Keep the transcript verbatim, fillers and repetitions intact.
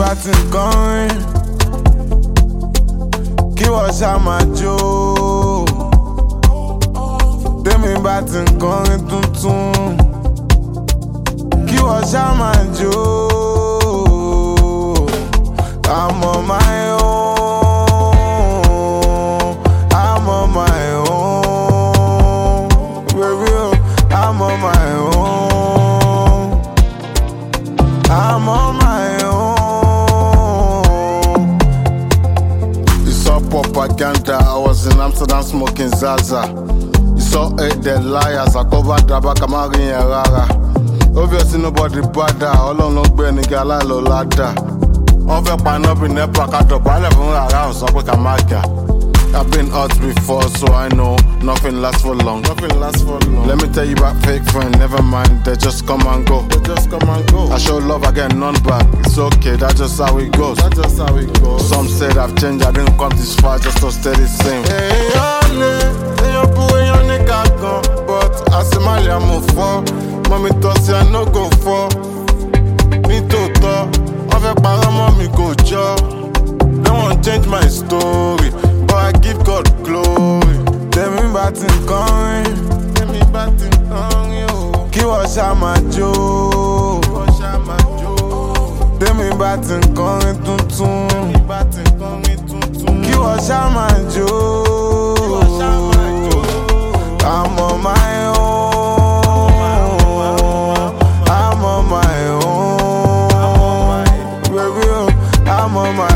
bá ti ń kọrin, kí wọ́n ṣá máa jó. Tèmi bá ti ń kọrin tuntun, kí wọ́n ṣá máa jó. I'm on my own, I'm on my own, baby, I'm on my own, I'm on my own. You saw propaganda, I was in Amsterdam smoking Zaza. You saw eight dead liars, I covered the back of my rara. Obviously nobody bother, all on long brain, nigga, la lo ladder. On veut pas non plus n'importe quoi, t'as pas l'air de rara, on s'en peut qu'à marquer. I've been hurt before, so I know nothing lasts for long. Nothing lasts for long. Let me tell you about fake friends, never mind, they just come and go. They just come and go. I show love, I get none back. It's okay, that's just how it goes. That's just how it goes. Some said I've changed, I didn't come this far just to stay the same. Hey, ole, hey, your boy, your nigga gone, but I say my liam move for. Mommy thought say I no go for. Me to talk. On veut pas vraiment me go job. They won't change my story, but I give God glory. Tèmi bá ti ń kọrin, Tèmi bá ti ń kọrin, oh. Kí wọ́n ṣá máa jó. Kí wọ́n ṣá máa jó. Tèmi bá ti ń kọrin tuntun, Tèmi bá ti ń kọrin tuntun. Kí wọ́n ṣá máa jó. Kí wọ́n ṣá máa jó. I'm on my own, I'm on my own, baby, I'm on my